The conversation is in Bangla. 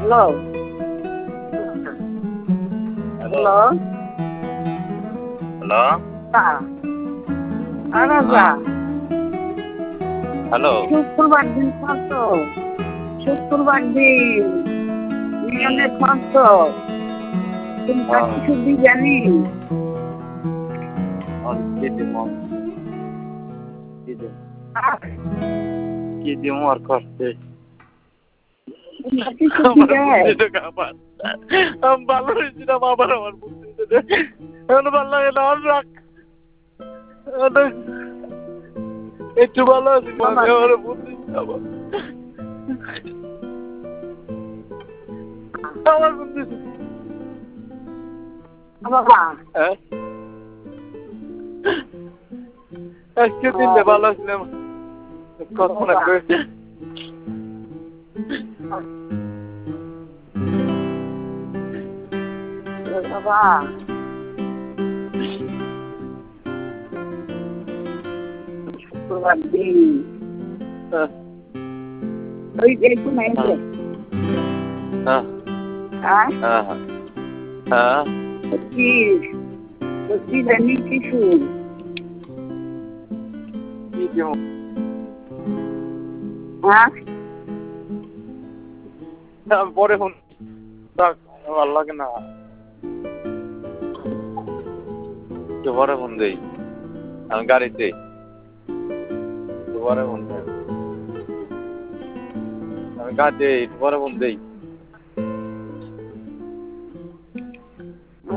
hello hello hello hello Raja hello শুক্রবার দিন কত শুক্রবার দিন নিয়মের কত তুমি কিছু জানি কি দিব আর করতে কিছু আমি ভালো হয়েছি না বাবার আমার বুদ্ধি এখন ভালো লাগে না আর রাখ একটু ভালো আছি আমার বুদ্ধি আমার বুদ্ধি বাবা হ্যাঁ আজকে দিনটা ভালো ছিলাম কল্পনা করেছি বাবা শুক্রবার দিন ওই দেখুন হ্যাঁ হ্যাঁ হ্যাঁ হ্যাঁ সত্যি জানি কিছু কি দিব হ্যাঁ পরে ফোন ভালো লাগে না পরে ফোন দেই আমি গাড়িতে পরে ফোন দেই আমি গাড়িতে পরে ফোন দেই